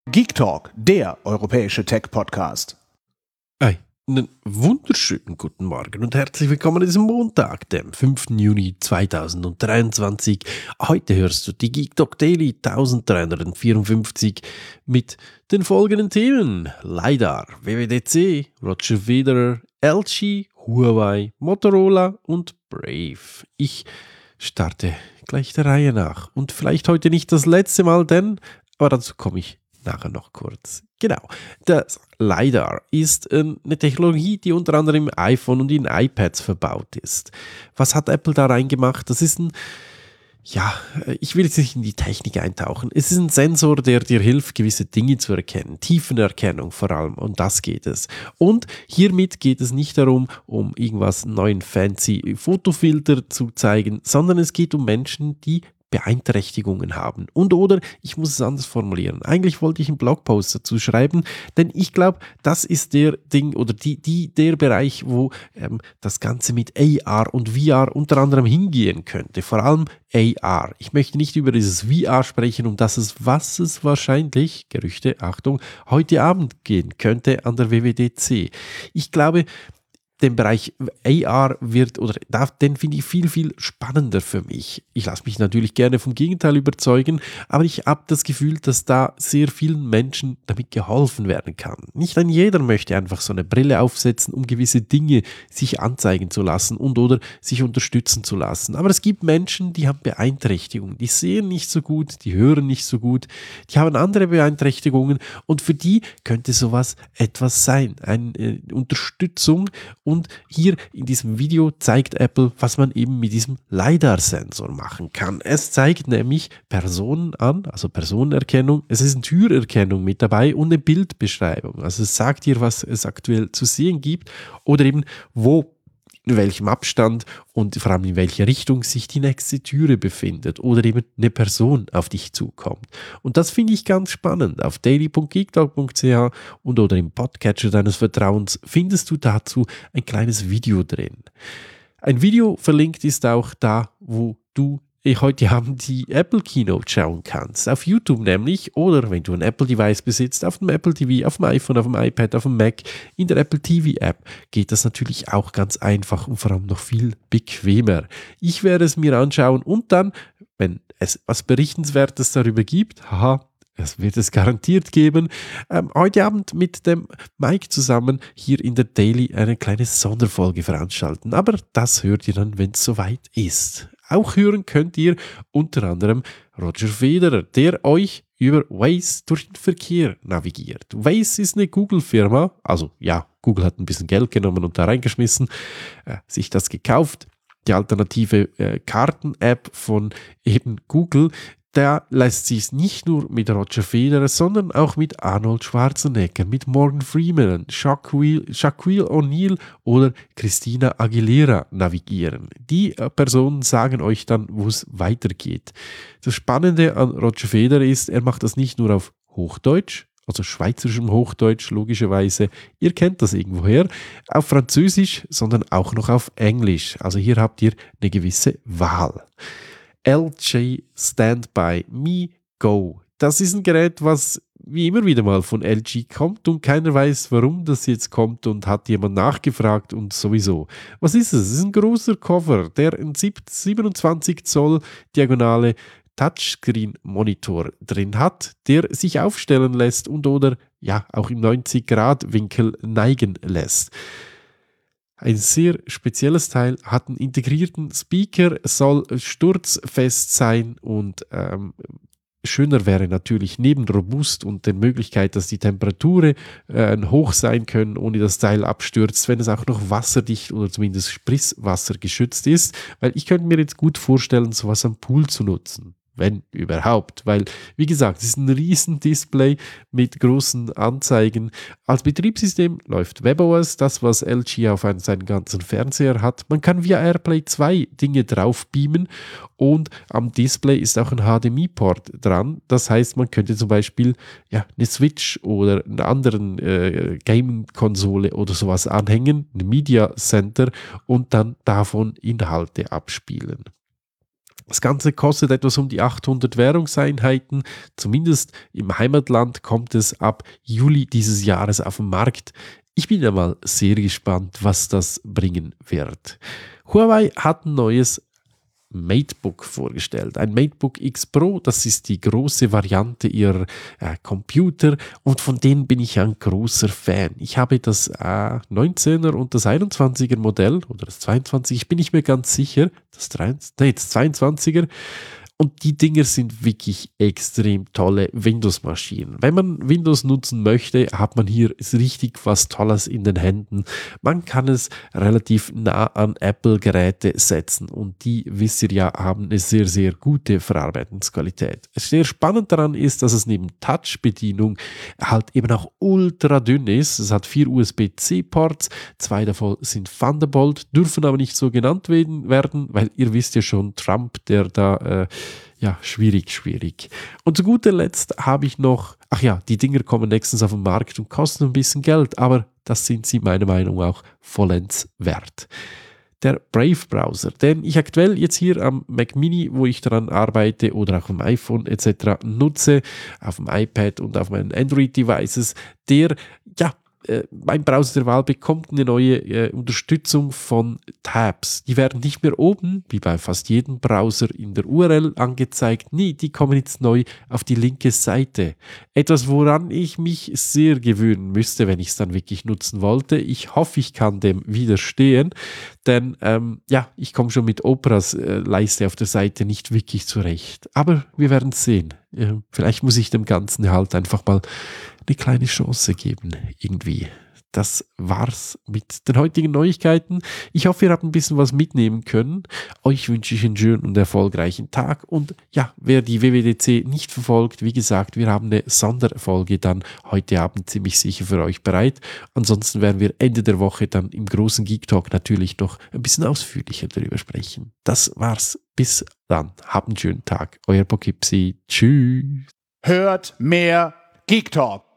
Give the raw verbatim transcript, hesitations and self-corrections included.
Geek Talk, der europäische Tech-Podcast. Einen wunderschönen guten Morgen und herzlich willkommen an diesem Montag, dem fünften Juni zweitausenddreiundzwanzig. Heute hörst du die Geek Talk Daily dreizehnhundertvierundfünfzig mit den folgenden Themen: LiDAR, W W D C, Roger Federer, L G, Huawei, Motorola und Brave. Ich starte gleich der Reihe nach und vielleicht heute nicht das letzte Mal, denn, aber dazu komme ich nachher noch kurz. Genau, das LiDAR ist eine Technologie, die unter anderem im iPhone und in iPads verbaut ist. Was hat Apple da reingemacht? Das ist ein, ja, ich will jetzt nicht in die Technik eintauchen. Es ist ein Sensor, der dir hilft, gewisse Dinge zu erkennen. Tiefenerkennung vor allem, um das geht es. Und hiermit geht es nicht darum, um irgendwas neuen fancy Fotofilter zu zeigen, sondern es geht um Menschen, die Beeinträchtigungen haben. Und oder, ich muss es anders formulieren, eigentlich wollte ich einen Blogpost dazu schreiben, denn ich glaube, das ist der Ding oder die, die, der Bereich, wo ähm, das Ganze mit A R und V R unter anderem hingehen könnte, vor allem A R. Ich möchte nicht über dieses V R sprechen, um das es, was es wahrscheinlich, Gerüchte, Achtung, heute Abend gehen könnte an der W W D C. Ich glaube, den Bereich A R wird, oder den finde ich viel, viel spannender für mich. Ich lasse mich natürlich gerne vom Gegenteil überzeugen, aber ich habe das Gefühl, dass da sehr vielen Menschen damit geholfen werden kann. Nicht ein jeder möchte einfach so eine Brille aufsetzen, um gewisse Dinge sich anzeigen zu lassen und oder sich unterstützen zu lassen. Aber es gibt Menschen, die haben Beeinträchtigungen, die sehen nicht so gut, die hören nicht so gut, die haben andere Beeinträchtigungen und für die könnte sowas etwas sein, eine äh, Unterstützung. Und hier in diesem Video zeigt Apple, was man eben mit diesem LiDAR-Sensor machen kann. Es zeigt nämlich Personen an, also Personenerkennung. Es ist eine Türerkennung mit dabei und eine Bildbeschreibung. Also es sagt dir, was es aktuell zu sehen gibt oder eben wo, in welchem Abstand und vor allem in welcher Richtung sich die nächste Türe befindet oder eben eine Person auf dich zukommt. Und das finde ich ganz spannend. Auf daily punkt geektalk punkt c h und oder im Podcatcher deines Vertrauens findest du dazu ein kleines Video drin. Ein Video verlinkt ist auch da, wo du heute Abend die Apple Keynote schauen kannst. Auf YouTube nämlich oder wenn du ein Apple-Device besitzt, auf dem Apple T V, auf dem iPhone, auf dem iPad, auf dem Mac, in der Apple T V-App geht das natürlich auch ganz einfach und vor allem noch viel bequemer. Ich werde es mir anschauen und dann, wenn es was Berichtenswertes darüber gibt, haha, das wird es garantiert geben, ähm, heute Abend mit dem Mike zusammen hier in der Daily eine kleine Sonderfolge veranstalten. Aber das hört ihr dann, wenn es soweit ist. Auch hören könnt ihr unter anderem Roger Federer, der euch über Waze durch den Verkehr navigiert. Waze ist eine Google-Firma, also ja, Google hat ein bisschen Geld genommen und da reingeschmissen, äh, sich das gekauft. Die alternative äh, Karten-App von eben Google, da lässt sich es nicht nur mit Roger Federer, sondern auch mit Arnold Schwarzenegger, mit Morgan Freeman, Shaquille, Shaquille O'Neal oder Christina Aguilera navigieren. Die äh, Personen sagen euch dann, wo es weitergeht. Das Spannende an Roger Federer ist, er macht das nicht nur auf Hochdeutsch, also schweizerischem Hochdeutsch logischerweise, ihr kennt das irgendwoher, auf Französisch, sondern auch noch auf Englisch. Also hier habt ihr eine gewisse Wahl. L G Standby Me Go. Das ist ein Gerät, was wie immer wieder mal von L G kommt und keiner weiß, warum das jetzt kommt und hat jemand nachgefragt und sowieso. Was ist es? Es ist ein großer Cover, der einen siebenundzwanzig Zoll diagonale Touchscreen-Monitor drin hat, der sich aufstellen lässt und oder ja auch im neunzig Grad Winkel neigen lässt. Ein sehr spezielles Teil, hat einen integrierten Speaker, soll sturzfest sein und ähm, schöner wäre natürlich neben robust und der Möglichkeit, dass die Temperaturen äh, hoch sein können, ohne dass das Teil abstürzt, wenn es auch noch wasserdicht oder zumindest Spritzwasser geschützt ist, weil ich könnte mir jetzt gut vorstellen, sowas am Pool zu nutzen. Wenn überhaupt, weil, wie gesagt, es ist ein riesen Display mit großen Anzeigen. Als Betriebssystem läuft WebOS, das, was L G auf einen, seinen ganzen Fernseher hat. Man kann via AirPlay zwei Dinge drauf beamen und am Display ist auch ein H D M I-Port dran. Das heißt, man könnte zum Beispiel ja, eine Switch oder eine andere äh, Gaming-Konsole oder sowas anhängen, ein Media Center und dann davon Inhalte abspielen. Das Ganze kostet etwas um die achthundert Währungseinheiten. Zumindest im Heimatland kommt es ab Juli dieses Jahres auf den Markt. Ich bin ja mal sehr gespannt, was das bringen wird. Huawei hat ein neues MateBook vorgestellt. Ein MateBook X Pro, das ist die große Variante ihrer äh, Computer und von denen bin ich ein großer Fan. Ich habe das äh, neunzehner und das einundzwanziger Modell oder das zweiundzwanziger, ich bin nicht mehr ganz sicher, das, dreiundzwanziger, nee, das zweiundzwanziger. Und die Dinger sind wirklich extrem tolle Windows-Maschinen. Wenn man Windows nutzen möchte, hat man hier richtig was Tolles in den Händen. Man kann es relativ nah an Apple-Geräte setzen und die, wisst ihr ja, haben eine sehr, sehr gute Verarbeitungsqualität. Sehr spannend daran ist, dass es neben Touch-Bedienung halt eben auch ultra dünn ist. Es hat vier U S B C Ports, zwei davon sind Thunderbolt, dürfen aber nicht so genannt werden, weil ihr wisst ja schon, Trump, der da äh, ja, schwierig, schwierig. Und zu guter Letzt habe ich noch, ach ja, die Dinger kommen nächstens auf den Markt und kosten ein bisschen Geld, aber das sind sie meiner Meinung nach auch vollends wert. Der Brave-Browser, den ich aktuell jetzt hier am Mac Mini, wo ich daran arbeite oder auch am iPhone et cetera nutze, auf dem iPad und auf meinen Android-Devices, der, ja, mein Browser der Wahl bekommt eine neue äh, Unterstützung von Tabs. Die werden nicht mehr oben, wie bei fast jedem Browser, in der U R L angezeigt. Nee, die kommen jetzt neu auf die linke Seite. Etwas, woran ich mich sehr gewöhnen müsste, wenn ich es dann wirklich nutzen wollte. Ich hoffe, ich kann dem widerstehen, denn ähm, ja, ich komme schon mit Operas äh, Leiste auf der Seite nicht wirklich zurecht. Aber wir werden es sehen. Äh, vielleicht muss ich dem Ganzen halt einfach mal eine kleine Chance geben, irgendwie. Das war's mit den heutigen Neuigkeiten. Ich hoffe, ihr habt ein bisschen was mitnehmen können. Euch wünsche ich einen schönen und erfolgreichen Tag. Und ja, wer die W W D C nicht verfolgt, wie gesagt, wir haben eine Sonderfolge dann heute Abend ziemlich sicher für euch bereit. Ansonsten werden wir Ende der Woche dann im großen Geek Talk natürlich noch ein bisschen ausführlicher darüber sprechen. Das war's. Bis dann. Habt einen schönen Tag. Euer Poughkeepsie. Tschüss. Hört mehr Geek Talk.